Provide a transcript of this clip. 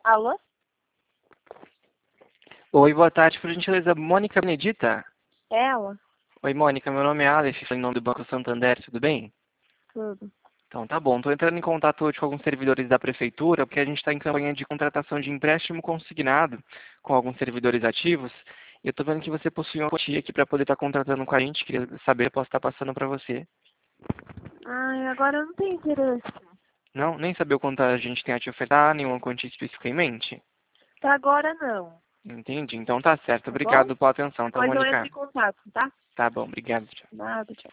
Alô? Oi, boa tarde, por gentileza, Mônica Benedita? Ela? Oi, Mônica, meu nome é Aleph, em nome do Banco Santander, tudo bem? Tudo. Então, tá bom. Estou entrando em contato hoje com alguns servidores da Prefeitura, porque a gente está em campanha de contratação de empréstimo consignado com alguns servidores ativos. E eu estou vendo que você possui uma quantia aqui para poder estar contratando com a gente. Queria saber, eu posso estar passando para você. Ai, agora eu não tenho interesse. Não? Nem saber o quanto a gente tem a te ofertar, nenhuma quantia específica em mente? Pra agora não, Entendi. Então tá certo. tá bom? Obrigado pela atenção, tá, Depois eu entro Mônica? em contato, tá? Tá bom, obrigado. Tchau. Nada, tchau.